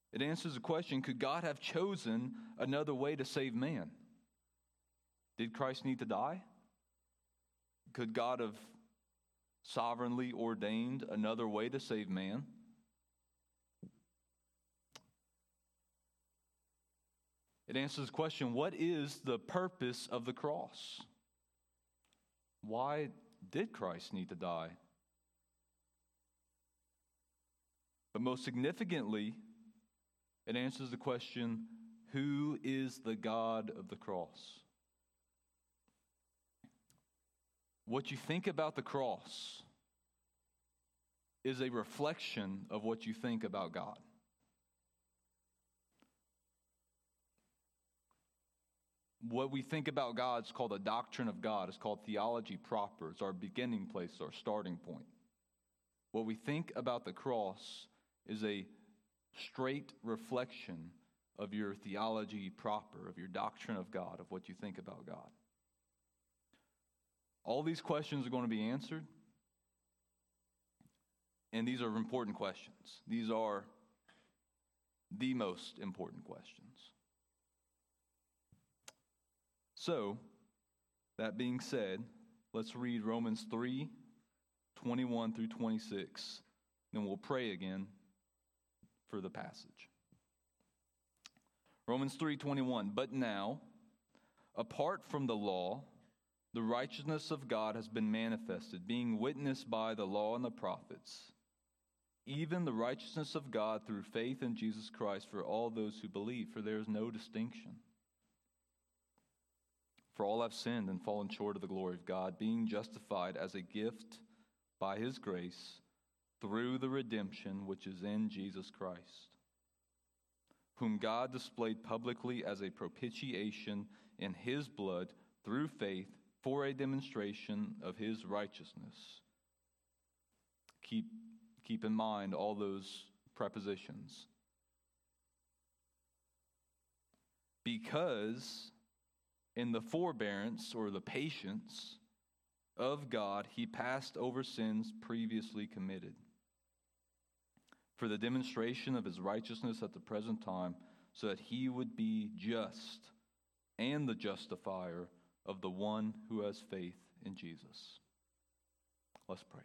It answers the question, could God have chosen another way to save man? Did Christ need to die? Could God have sovereignly ordained another way to save man? It answers the question, what is the purpose of the cross? Why did Christ need to die? But most significantly, it answers the question, who is the God of the cross? What you think about the cross is a reflection of what you think about God. What we think about God is called the doctrine of God. It's called theology proper. It's our beginning place, our starting point. What we think about the cross is a straight reflection of your theology proper, of your doctrine of God, of what you think about God. All these questions are going to be answered, and these are important questions. These are the most important questions. So, that being said, let's read Romans 3, 21 through 26, then we'll pray again for the passage. Romans 3:21, but now, apart from the law, the righteousness of God has been manifested, being witnessed by the law and the prophets, even the righteousness of God through faith in Jesus Christ for all those who believe, for there is no distinction. For all have sinned and fallen short of the glory of God, being justified as a gift by his grace through the redemption which is in Jesus Christ, whom God displayed publicly as a propitiation in his blood through faith for a demonstration of his righteousness. Keep in mind all those prepositions. Because in the forbearance or the patience of God, he passed over sins previously committed, for the demonstration of his righteousness at the present time, so that he would be just and the justifier of the one who has faith in Jesus. Let's pray.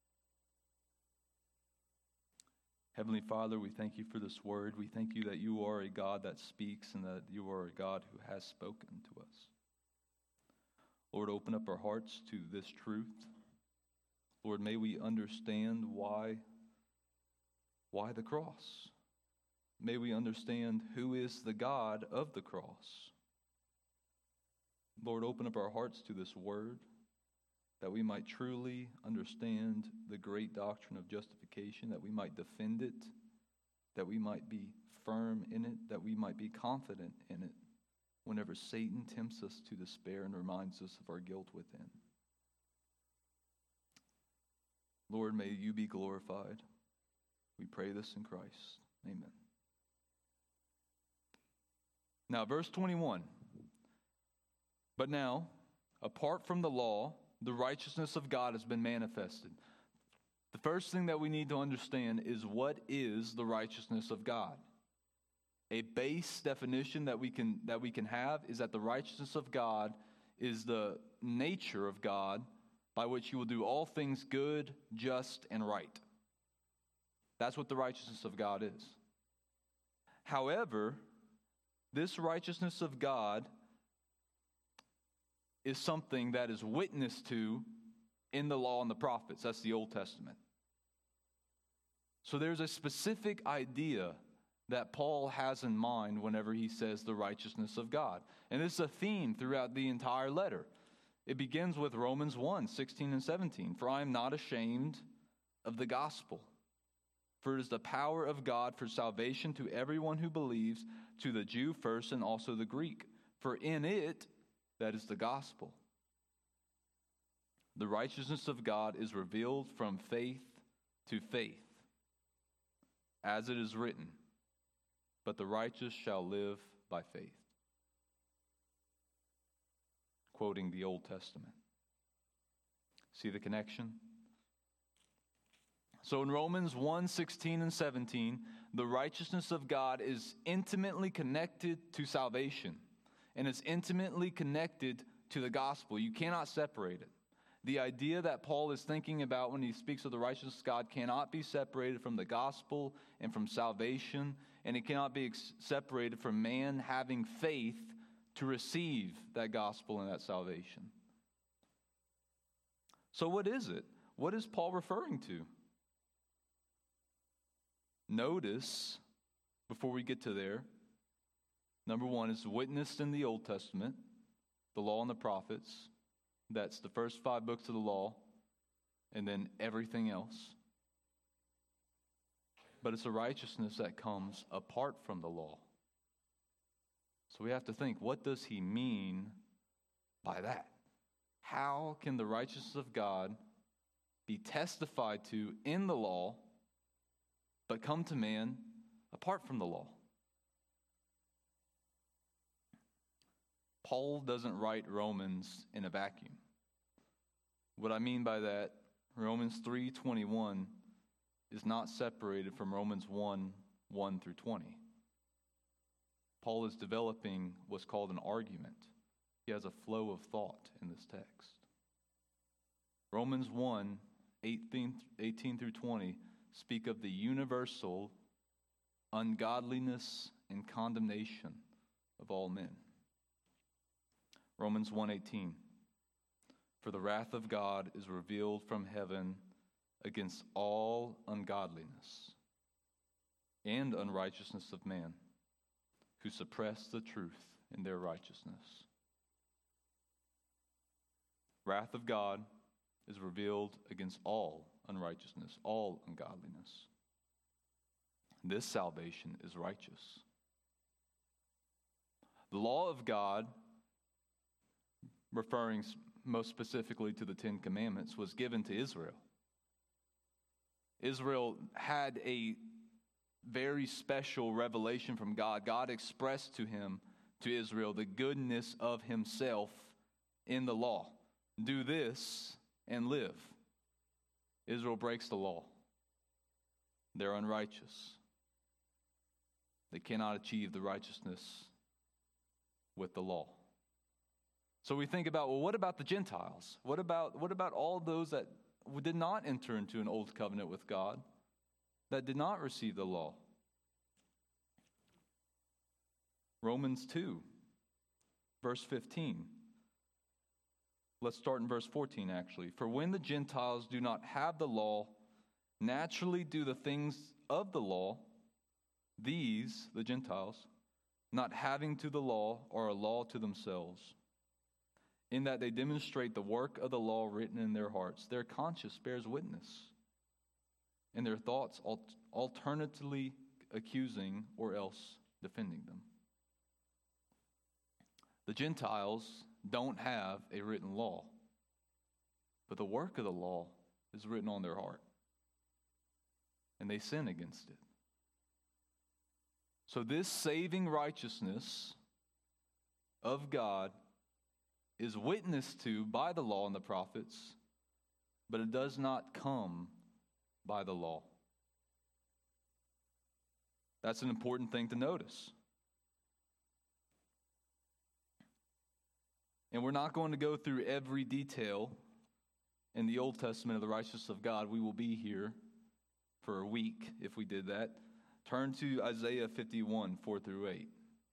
Heavenly Father, we thank you for this word. We thank you that you are a God that speaks and that you are a God who has spoken to us. Lord, open up our hearts to this truth. Lord, may we understand why the cross. May we understand who is the God of the cross. Lord, open up our hearts to this word, that we might truly understand the great doctrine of justification, that we might defend it, that we might be firm in it, that we might be confident in it whenever Satan tempts us to despair and reminds us of our guilt within. Lord, may you be glorified. We pray this in Christ. Amen. Now, verse 21. But now, apart from the law, the righteousness of God has been manifested. The first thing that we need to understand is, what is the righteousness of God? A base definition that we can have is that the righteousness of God is the nature of God by which he will do all things good, just, and right. That's what the righteousness of God is. However, this righteousness of God is something that is witnessed to in the law and the prophets. That's the Old Testament. So there's a specific idea that Paul has in mind whenever he says the righteousness of God. And this is a theme throughout the entire letter. It begins with Romans 1, 16 and 17. For I am not ashamed of the gospel, for it is the power of God for salvation to everyone who believes, to the Jew first and also the Greek. For in it, that is the gospel, the righteousness of God is revealed from faith to faith, as it is written, but the righteous shall live by faith. Quoting the Old Testament. See the connection? So in Romans 1:16 and 17, the righteousness of God is intimately connected to salvation, and it's intimately connected to the gospel. You cannot separate it. The idea that Paul is thinking about when he speaks of the righteousness of God cannot be separated from the gospel and from salvation, and it cannot be separated from man having faith to receive that gospel and that salvation. So what is it? What is Paul referring to? Notice, before we get to there, number one is witnessed in the Old Testament, the law and the prophets. That's the first 5 books of the law, and then everything else. But it's a righteousness that comes apart from the law. So we have to think, what does he mean by that? How can the righteousness of God be testified to in the law, but come to man apart from the law? Paul doesn't write Romans in a vacuum. What I mean by that, Romans 3:21 is not separated from Romans 1:1 through 20. Paul is developing what's called an argument. He has a flow of thought in this text. Romans 1:18 through 20 speak of the universal ungodliness and condemnation of all men. Romans 1:18, for the wrath of God is revealed from heaven against all ungodliness and unrighteousness of man, who suppress the truth in their righteousness. Wrath of God is revealed against all unrighteousness, all ungodliness. This salvation is righteous. The law of God, referring most specifically to the 10 Commandments, was given to Israel. Israel had a very special revelation from God. God expressed to Israel, the goodness of himself in the law. Do this and live. Israel breaks the law. They're unrighteous. They cannot achieve the righteousness with the law. So we think about, well, what about the Gentiles? What about all those that did not enter into an old covenant with God, that did not receive the law? Romans 2, verse 15. Let's start in verse 14, actually. For when the Gentiles do not have the law, naturally do the things of the law, these, the Gentiles, not having to the law, are a law to themselves, in that they demonstrate the work of the law written in their hearts. Their conscience bears witness, and their thoughts alternately accusing or else defending them. The Gentiles don't have a written law, but the work of the law is written on their heart, and they sin against it. So this saving righteousness of God is witnessed to by the law and the prophets, but it does not come by the law. That's an important thing to notice. And we're not going to go through every detail in the Old Testament of the righteousness of God. We will be here for a week if we did that. Turn to Isaiah 51, 4 through 8.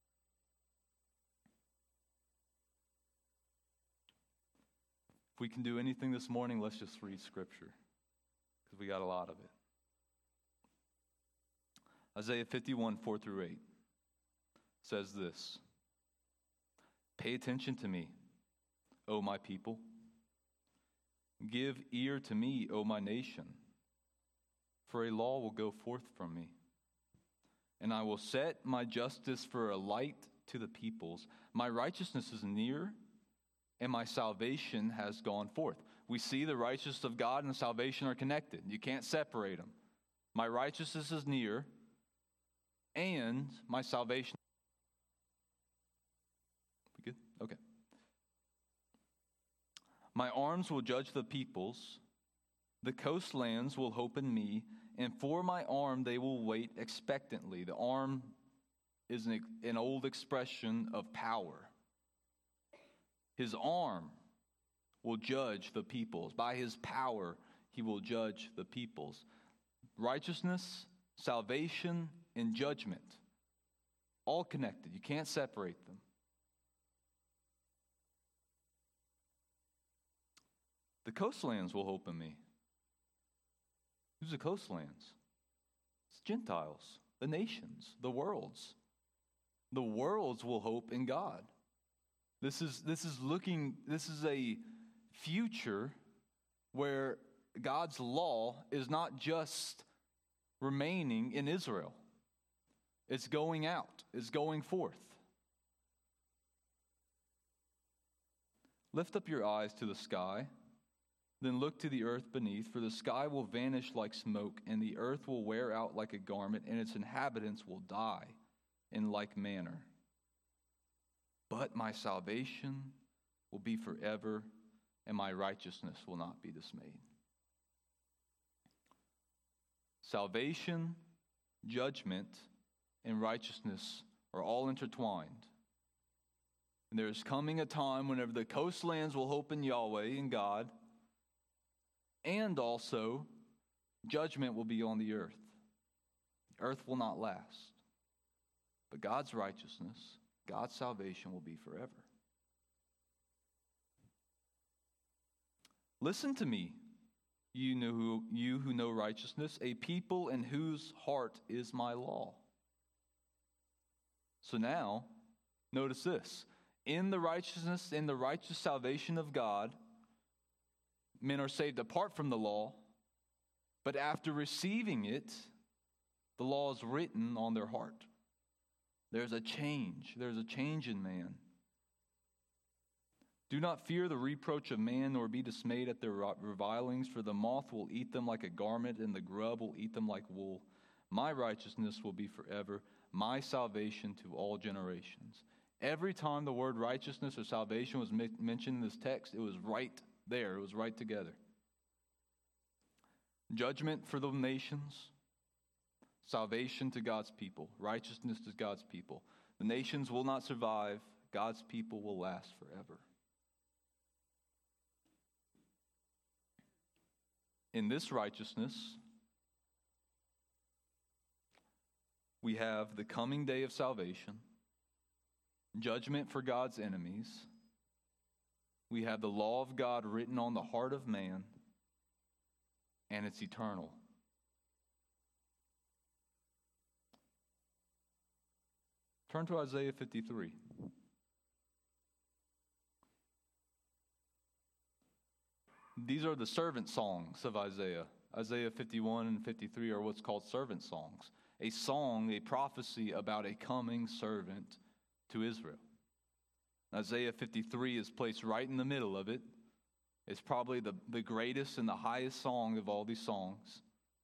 If we can do anything this morning, let's just read Scripture, because we got a lot of it. Isaiah 51, 4 through 8 says this: Pay attention to me, O my people. Give ear to me, O my nation. For a law will go forth from me, and I will set my justice for a light to the peoples. My righteousness is near, and my salvation has gone forth. We see the righteousness of God and salvation are connected. You can't separate them. My righteousness is near, and my salvation. We good? Okay. My arms will judge the peoples. The coastlands will hope in me, and for my arm they will wait expectantly. The arm is an old expression of power. His arm will judge the peoples. By his power, he will judge the peoples. Righteousness, salvation, and judgment, all connected. You can't separate them. The coastlands will hope in me. Who's the coastlands? It's Gentiles, the nations, the worlds. The worlds will hope in God. This is a future where God's law is not just remaining in Israel. It's going out. It's going forth. Lift up your eyes to the sky, then look to the earth beneath, for the sky will vanish like smoke, and the earth will wear out like a garment, and its inhabitants will die in like manner. But my salvation will be forever, and my righteousness will not be dismayed. Salvation, judgment, and righteousness are all intertwined. And there is coming a time whenever the coastlands will hope in Yahweh and God, and also judgment will be on the earth. The earth will not last. But God's righteousness, God's salvation will be forever. Listen to me, you who know righteousness, a people in whose heart is my law. So now, notice this. In the righteousness, in the righteous salvation of God, men are saved apart from the law, but after receiving it, the law is written on their heart. There's a change. There's a change in man. Do not fear the reproach of man, nor be dismayed at their revilings, for the moth will eat them like a garment, and the grub will eat them like wool. My righteousness will be forever, my salvation to all generations. Every time the word righteousness or salvation was mentioned in this text, it was right there. It was right together. Judgment for the nations, salvation to God's people, righteousness to God's people. The nations will not survive. God's people will last forever. In this righteousness, we have the coming day of salvation, judgment for God's enemies. We have the law of God written on the heart of man, and it's eternal. Turn to Isaiah 53. These are the servant songs of Isaiah. Isaiah 51 and 53 are what's called servant songs. A song, a prophecy about a coming servant to Israel. Isaiah 53 is placed right in the middle of it. It's probably the greatest and the highest song of all these songs.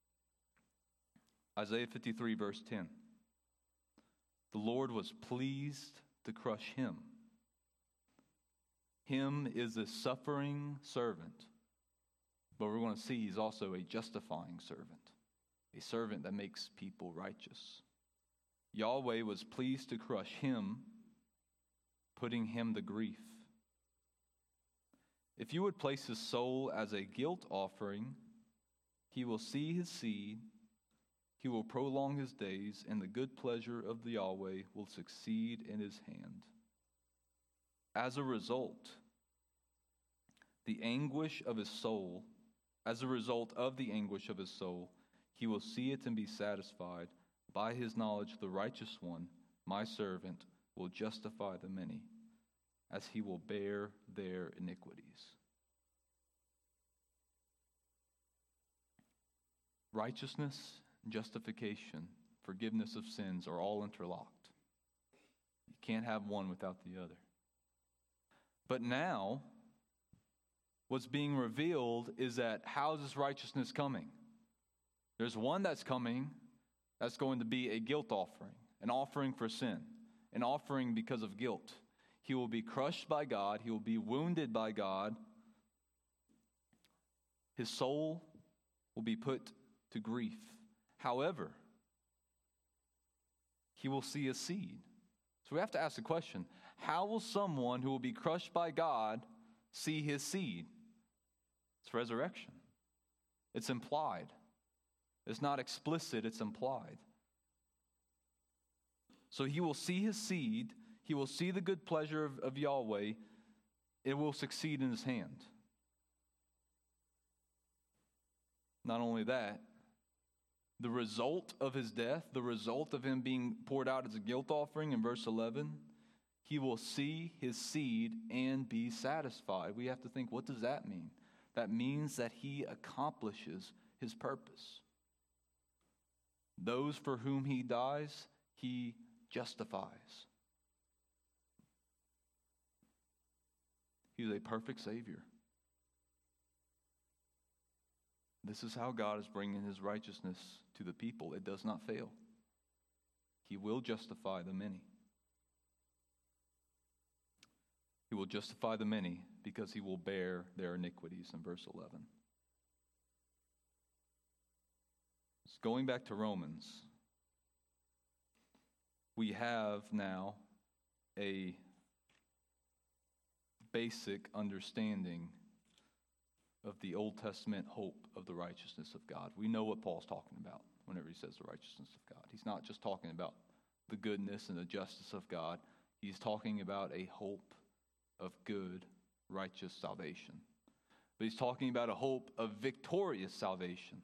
Isaiah 53, verse 10. The Lord was pleased to crush him. Him is a suffering servant. But we're going to see he's also a justifying servant. A servant that makes people righteous. Yahweh was pleased to crush him, putting him to grief. If you would place his soul as a guilt offering, he will see his seed, he will prolong his days, and the good pleasure of the Yahweh will succeed in his hand. As a result of the anguish of his soul, he will see it and be satisfied. By his knowledge, the righteous one, my servant, will justify the many, as he will bear their iniquities. Righteousness, justification, forgiveness of sins are all interlocked. You can't have one without the other. But now, what's being revealed is that how is this righteousness coming? There's one that's coming that's going to be a guilt offering, an offering for sin, an offering because of guilt. He will be crushed by God. He will be wounded by God. His soul will be put to grief. However, he will see a seed. So we have to ask the question, how will someone who will be crushed by God see his seed? It's resurrection. It's implied. It's not explicit, it's implied. So he will see his seed, he will see the good pleasure of Yahweh, it will succeed in his hand. Not only that, the result of his death, the result of him being poured out as a guilt offering in verse 11, he will see his seed and be satisfied. We have to think, what does that mean? That means that he accomplishes his purpose. Those for whom he dies, he justifies. He's a perfect Savior. This is how God is bringing his righteousness to the people. It does not fail. He will justify the many. He will justify the many because he will bear their iniquities in verse 11. So going back to Romans, we have now a basic understanding of the Old Testament hope of the righteousness of God. We know what Paul's talking about whenever he says the righteousness of God. He's not just talking about the goodness and the justice of God. He's talking about a hope of good, righteous salvation. But he's talking about a hope of victorious salvation.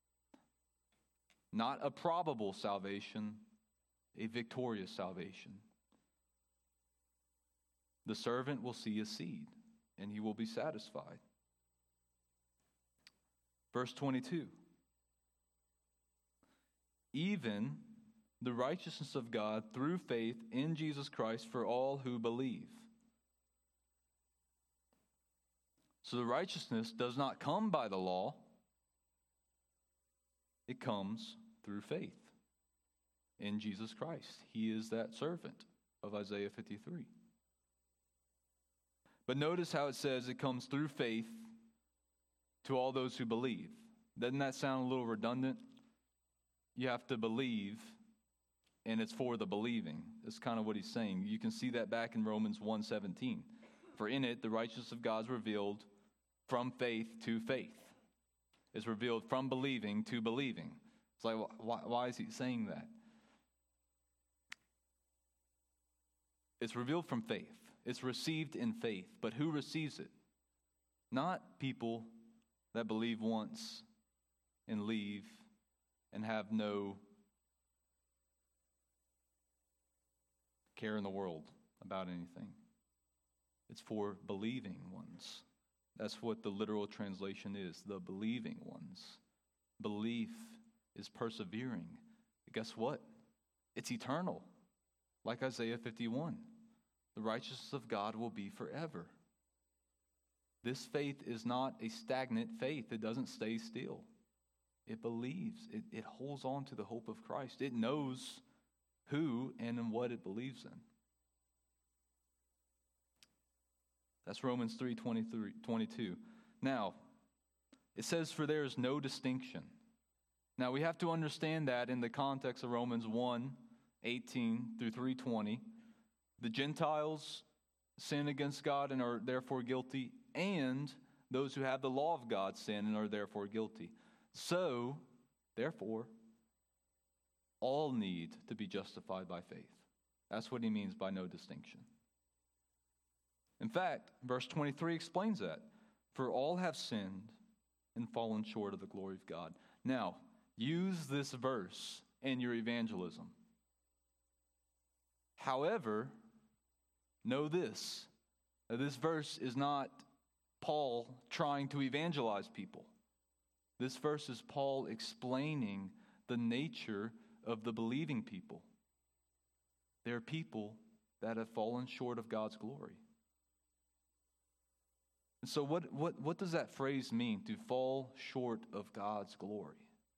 Not a probable salvation, a victorious salvation. The servant will see his seed, and he will be satisfied. Verse 22. Even the righteousness of God through faith in Jesus Christ for all who believe. So the righteousness does not come by the law. It comes through faith in Jesus Christ. He is that servant of Isaiah 53. But notice how it says it comes through faith to all those who believe. Doesn't that sound a little redundant? You have to believe, and it's for the believing. That's kind of what he's saying. You can see that back in Romans 1:17. For in it, the righteousness of God is revealed from faith to faith. It's revealed from believing to believing. It's like, why is he saying that? It's revealed from faith. It's received in faith. But who receives it? Not people that believe once and leave and have no care in the world about anything. It's for believing ones. That's what the literal translation is, the believing ones. Belief is persevering. Guess what? It's eternal. Like Isaiah 51. The righteousness of God will be forever. This faith is not a stagnant faith. It doesn't stay still. It believes. It holds on to the hope of Christ. It knows who and in what it believes in. That's Romans 3:22. Now, it says, for there is no distinction. Now, we have to understand that in the context of Romans 1:18 through 3:20. The Gentiles sin against God and are therefore guilty, and those who have the law of God sin and are therefore guilty. So, therefore, all need to be justified by faith. That's what he means by no distinction. In fact, verse 23 explains that. For all have sinned and fallen short of the glory of God. Now, use this verse in your evangelism. However, know this. This verse is not Paul trying to evangelize people. This verse is Paul explaining the nature of the believing people. They're people that have fallen short of God's glory. And so what does that phrase mean, to fall short of God's glory?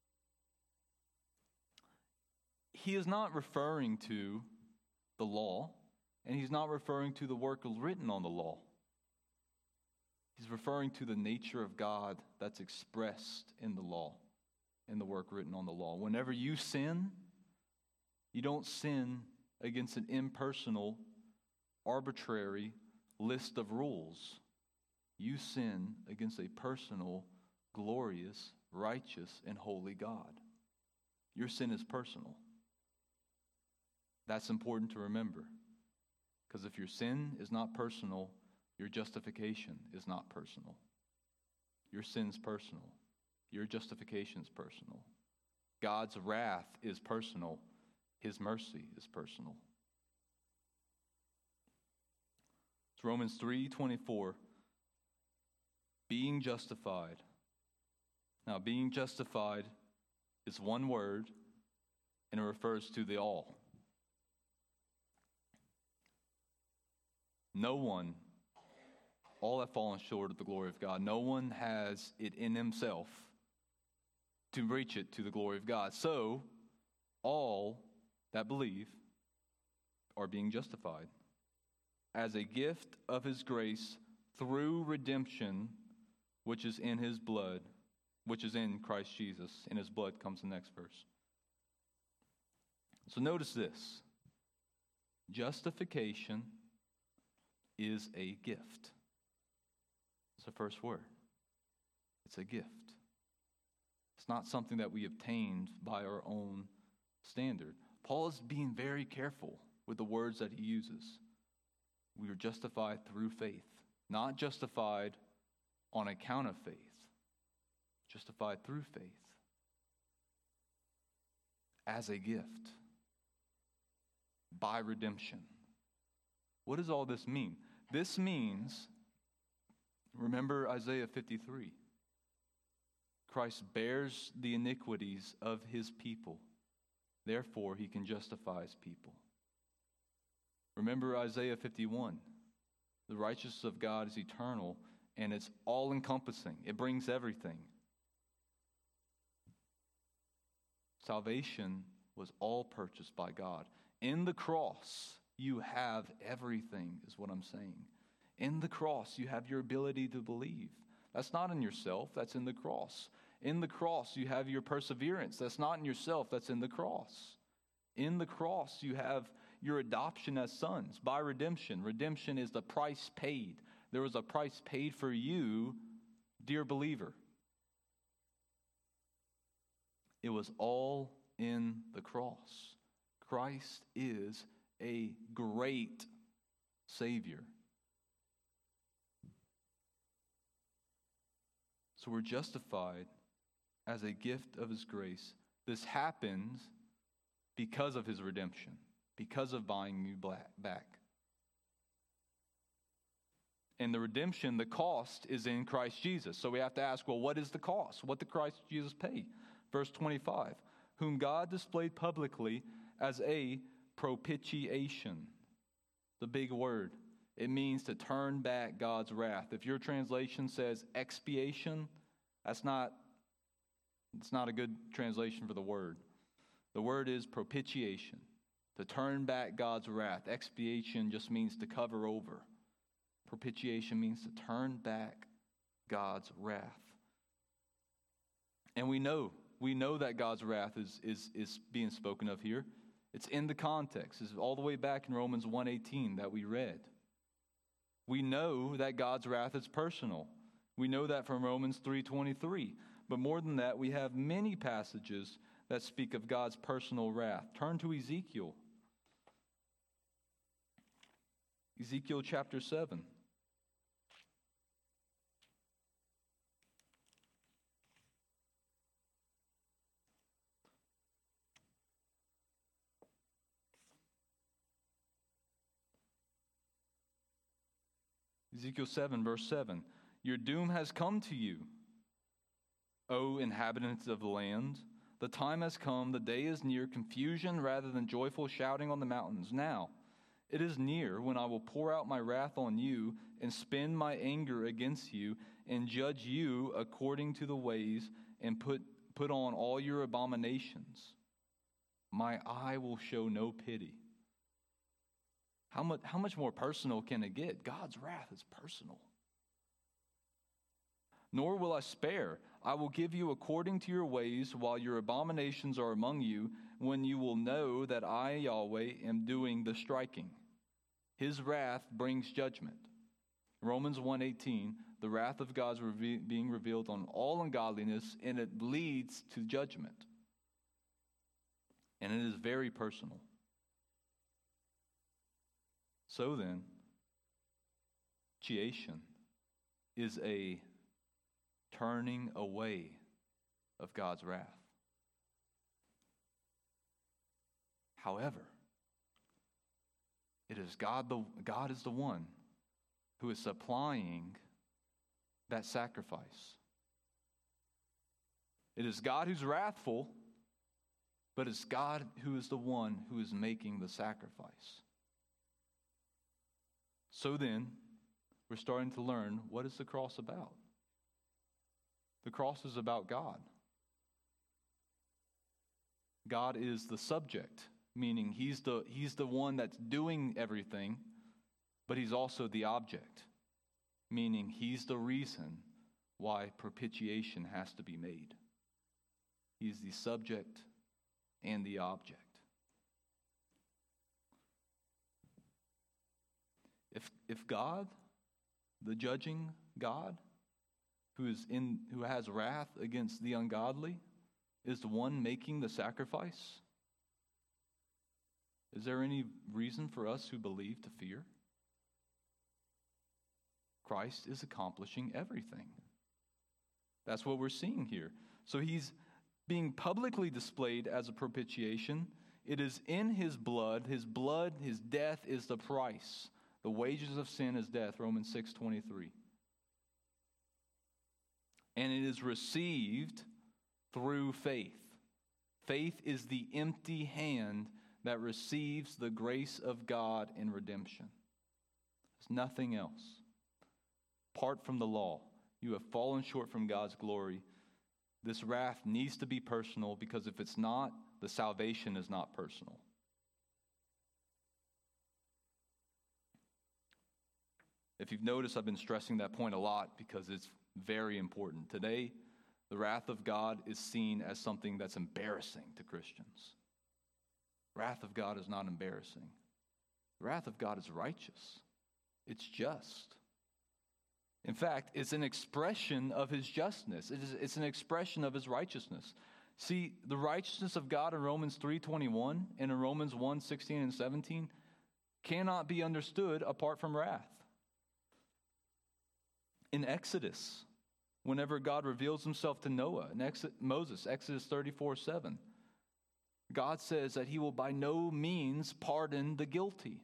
He is not referring to the law, and he's not referring to the work written on the law. He's referring to the nature of God that's expressed in the law. in the work written on the law. Whenever you sin, you don't sin against an impersonal, arbitrary list of rules. You sin against a personal, glorious, righteous, and holy God. Your sin is personal. That's important to remember. Because if your sin is not personal, your justification is not personal. Your sin's personal. Your justification is personal. God's wrath is personal. His mercy is personal. It's Romans 3:24. Being justified. Now, being justified is one word, and it refers to the all. No one, all have fallen short of the glory of God. No one has it in himself to reach it to the glory of God. So, all that believe are being justified as a gift of his grace through redemption, which is in his blood, which is in Christ Jesus. In his blood comes the next verse. So notice this. Justification is a gift. It's the first word. It's a gift. It's not something that we obtained by our own standard. Paul is being very careful with the words that he uses. We are justified through faith, not justified on account of faith. Justified through faith. As a gift. By redemption. What does all this mean? This means, remember Isaiah 53. Christ bears the iniquities of his people. Therefore, he can justify his people. Remember Isaiah 51. The righteousness of God is eternal, and it's all-encompassing. It brings everything. Salvation was all purchased by God. In the cross, you have everything, is what I'm saying. In the cross, you have your ability to believe. That's not in yourself, that's in the cross. In the cross, you have your perseverance. That's not in yourself, that's in the cross. In the cross, you have your adoption as sons by redemption. Redemption is the price paid. There was a price paid for you, dear believer. It was all in the cross. Christ is a great Savior. So we're justified as a gift of his grace. This happens because of his redemption, because of buying you back. And the redemption, the cost is in Christ Jesus. So we have to ask, well, what is the cost? What did Christ Jesus pay? Verse 25, whom God displayed publicly as a propitiation. The big word. It means to turn back God's wrath. If your translation says expiation, it's not a good translation for the word. The word is propitiation, to turn back God's wrath. Expiation just means to cover over. Propitiation means to turn back God's wrath. And we know that God's wrath is being spoken of here. It's in the context. It's all the way back in Romans 1:18 that we read. We know that God's wrath is personal. We know that from Romans 3:23. But more than that, we have many passages that speak of God's personal wrath. Turn to Ezekiel. Ezekiel chapter 7. Ezekiel 7, verse 7. Your doom has come to you, O inhabitants of the land. The time has come, the day is near, confusion rather than joyful shouting on the mountains. Now, it is near when I will pour out my wrath on you and spend my anger against you and judge you according to the ways and put on all your abominations. My eye will show no pity. How much more personal can it get? God's wrath is personal. Nor will I spare. I will give you according to your ways while your abominations are among you, when you will know that I, Yahweh, am doing the striking. His wrath brings judgment. Romans 1:18, the wrath of God is being revealed on all ungodliness, and it leads to judgment. And it is very personal. So then, propitiation is a turning away of God's wrath. However, it is God is the one who is supplying that sacrifice. It is God who's wrathful, but it's God who is the one who is making the sacrifice. So then, we're starting to learn, what is the cross about? The cross is about God. God is the subject, meaning he's the one that's doing everything, but he's also the object, meaning he's the reason why propitiation has to be made. He's the subject and the object. If God, the judging God, who has wrath against the ungodly, is the one making the sacrifice, is there any reason for us who believe to fear? Christ is accomplishing everything. That's what we're seeing here. So he's being publicly displayed as a propitiation. It is in his blood, his death is the price. The wages of sin is death, Romans 6:23. And it is received through faith. Faith is the empty hand that receives the grace of God in redemption. It's nothing else. Apart from the law, you have fallen short from God's glory. This wrath needs to be personal, because if it's not, the salvation is not personal. If you've noticed, I've been stressing that point a lot because it's very important. Today, the wrath of God is seen as something that's embarrassing to Christians. Wrath of God is not embarrassing. The wrath of God is righteous. It's just. In fact, it's an expression of his justness. It's an expression of his righteousness. See, the righteousness of God in Romans 3:21 and in Romans 1:16 and 17 cannot be understood apart from wrath. In Exodus, whenever God reveals himself to Noah, Moses, Exodus 34:7, God says that he will by no means pardon the guilty.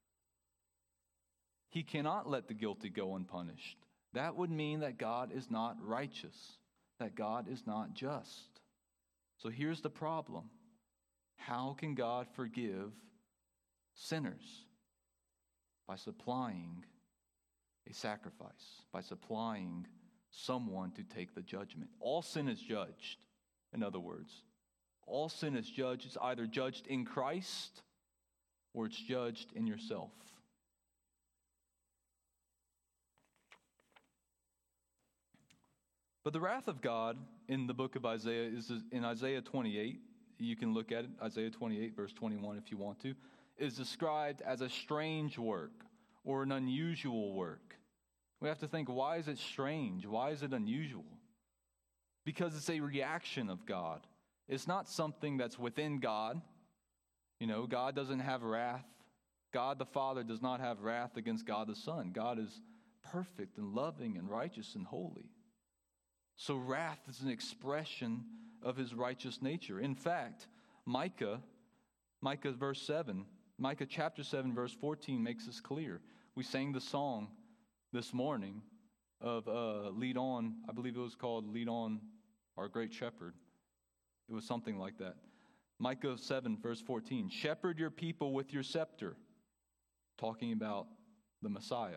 He cannot let the guilty go unpunished. That would mean that God is not righteous, that God is not just. So here's the problem. How can God forgive sinners? By supplying a sacrifice, by supplying someone to take the judgment. All sin is judged, in other words. All sin is judged. It's either judged in Christ or it's judged in yourself. But the wrath of God in the book of Isaiah is in Isaiah 28. You can look at it, Isaiah 28, verse 21, if you want to, is described as a strange work or an unusual work. We have to think, why is it strange? Why is it unusual? Because it's a reaction of God. It's not something that's within God. You know, God doesn't have wrath. God the Father does not have wrath against God the Son. God is perfect and loving and righteous and holy. So wrath is an expression of his righteous nature. In fact, Micah chapter 7, verse 14 makes this clear. We sang the song this morning of Lead On. I believe it was called Lead On, Our Great Shepherd. It was something like that. Micah 7, verse 14. Shepherd your people with your scepter. Talking about the Messiah.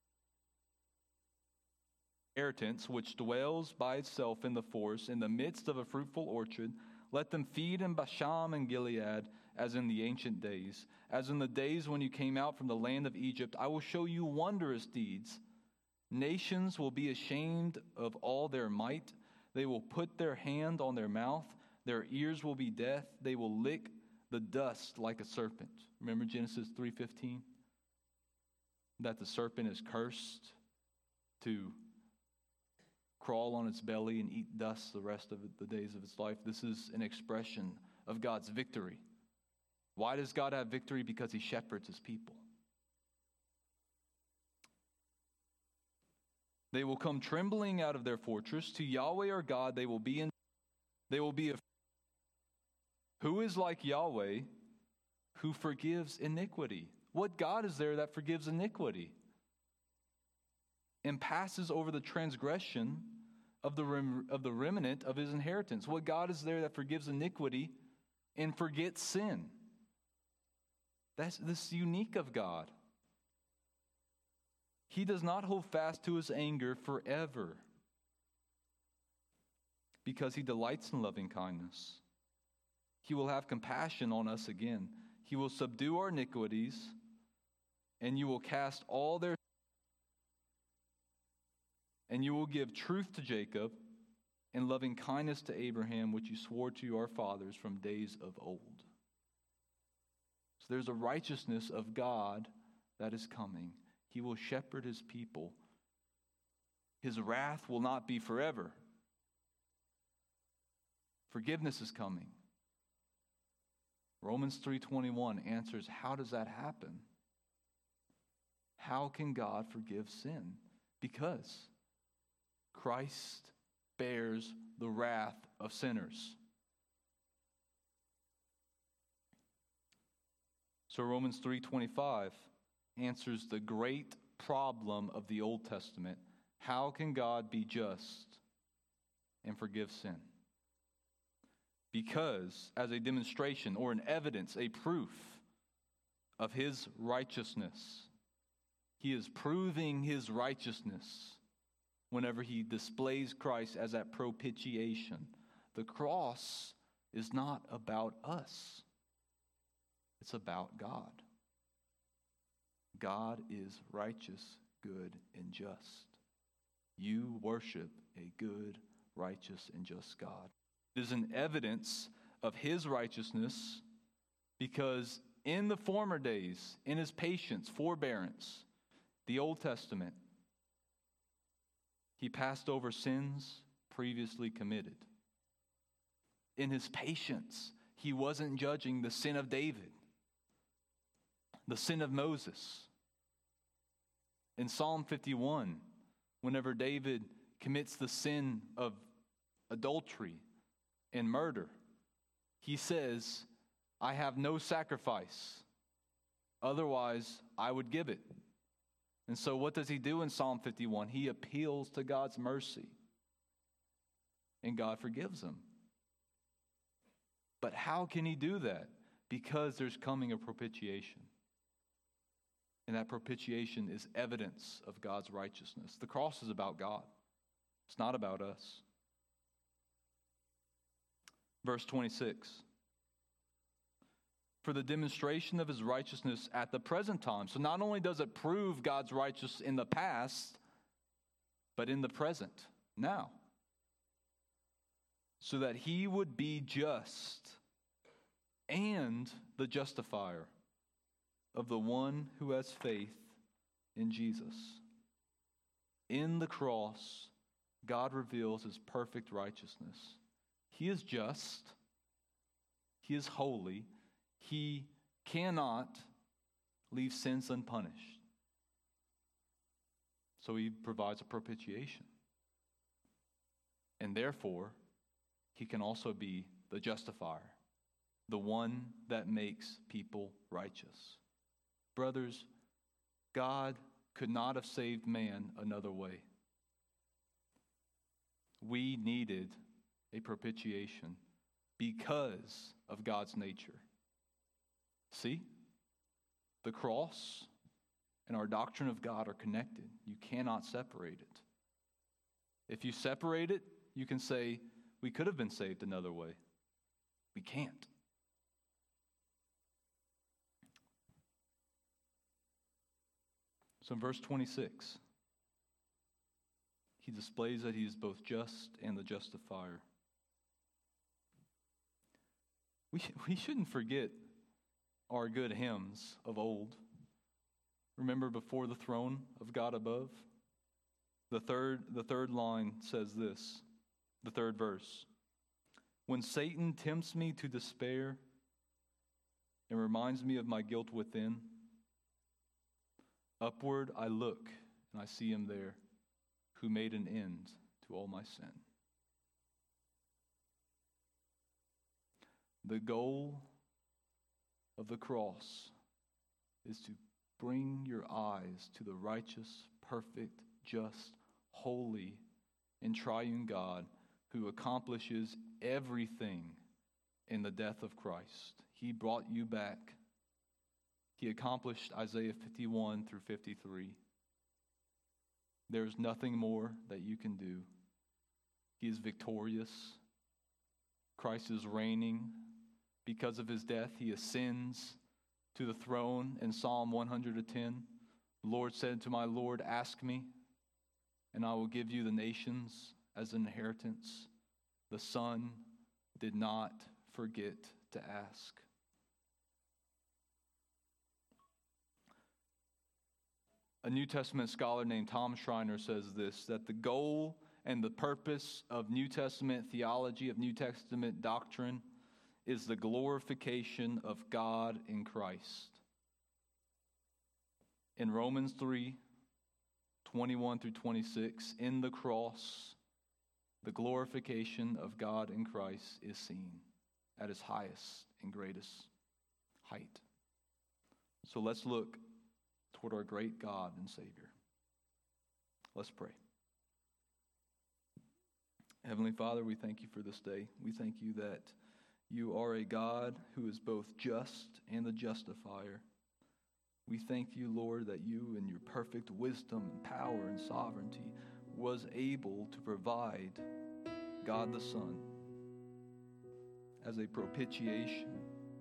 Inheritance, which dwells by itself in the forest, in the midst of a fruitful orchard. Let them feed in Bashan and Gilead, as in the ancient days. As in the days when you came out from the land of Egypt, I will show you wondrous deeds. Nations will be ashamed of all their might. They will put their hand on their mouth. Their ears will be deaf. They will lick the dust like a serpent. Remember Genesis 3:15? That the serpent is cursed to crawl on its belly and eat dust the rest of the days of its life. This is an expression of God's victory. Why does God have victory? Because he shepherds his people. They will come trembling out of their fortress. To Yahweh our God they will be afraid. Who is like Yahweh, who forgives iniquity? What God is there that forgives iniquity and passes over the transgression of the remnant of his inheritance? What God is there that forgives iniquity and forgets sin? This is unique of God. He does not hold fast to his anger forever, because he delights in loving kindness. He will have compassion on us again. He will subdue our iniquities, and you will cast all their, and you will give truth to Jacob and loving kindness to Abraham, which you swore to our fathers from days of old. So there's a righteousness of God that is coming. He will shepherd his people. His wrath will not be forever. Forgiveness is coming. Romans 3:21 answers, how does that happen? How can God forgive sin? Because Christ bears the wrath of sinners. So Romans 3:25 answers the great problem of the Old Testament. How can God be just and forgive sin? Because as a demonstration or an evidence, a proof of his righteousness, he is proving his righteousness whenever he displays Christ as that propitiation. The cross is not about us. It's about God. God is righteous, good, and just. You worship a good, righteous, and just God. It is an evidence of his righteousness because in the former days, in his patience, forbearance, the Old Testament, he passed over sins previously committed. In his patience, he wasn't judging the sin of David, the sin of Moses. In Psalm 51, whenever David commits the sin of adultery and murder, he says, I have no sacrifice, otherwise I would give it. And so what does he do in Psalm 51? He appeals to God's mercy, and God forgives him. But how can he do that? Because there's coming a propitiation. And that propitiation is evidence of God's righteousness. The cross is about God. It's not about us. Verse 26. For the demonstration of his righteousness at the present time. So not only does it prove God's righteousness in the past, but in the present, now. So that he would be just and the justifier of the one who has faith in Jesus. In the cross, God reveals his perfect righteousness. He is just. He is holy. He cannot leave sins unpunished. So he provides a propitiation. And therefore, he can also be the justifier, the one that makes people righteous. Brothers, God could not have saved man another way. We needed a propitiation because of God's nature. See? The cross and our doctrine of God are connected. You cannot separate it. If you separate it, you can say, we could have been saved another way. We can't. So in verse 26, He displays that he is both just and the justifier. We shouldn't forget our good hymns of old. Remember, before the throne of God above? The third line says this, the third verse. When Satan tempts me to despair and reminds me of my guilt within, upward I look and I see him there who made an end to all my sin. The goal of the cross is to bring your eyes to the righteous, perfect, just, holy, and triune God who accomplishes everything in the death of Christ. He brought you back. He accomplished Isaiah 51 through 53. There's nothing more that you can do. He is victorious. Christ is reigning. Because of his death, he ascends to the throne. In Psalm 110, the Lord said to my Lord, ask me, and I will give you the nations as an inheritance. The Son did not forget to ask. A New Testament scholar named Tom Schreiner says this, that the goal and the purpose of New Testament theology, of New Testament doctrine, is the glorification of God in Christ. In Romans 3:21 through 26, in the cross, the glorification of God in Christ is seen at its highest and greatest height. So let's look toward our great God and Savior. Let's pray. Heavenly Father, we thank you for this day. We thank you that you are a God who is both just and the justifier. We thank you, Lord, that you in your perfect wisdom and power and sovereignty was able to provide God the Son as a propitiation.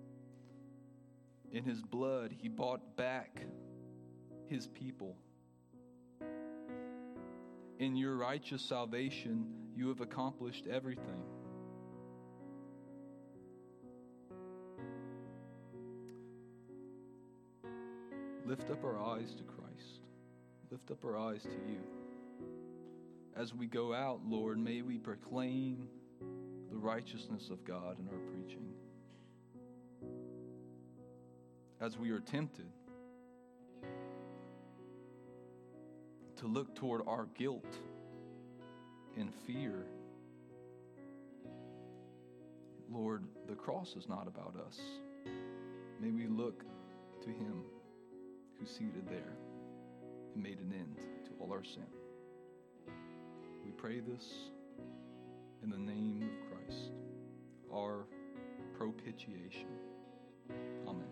In his blood, he bought back his people. In your righteous salvation, you have accomplished everything. Lift up our eyes to Christ. Lift up our eyes to you. As we go out, Lord, may we proclaim the righteousness of God in our preaching. As we are tempted to look toward our guilt and fear, Lord, the cross is not about us. May we look to him who's seated there and made an end to all our sin. We pray this in the name of Christ, our propitiation. Amen.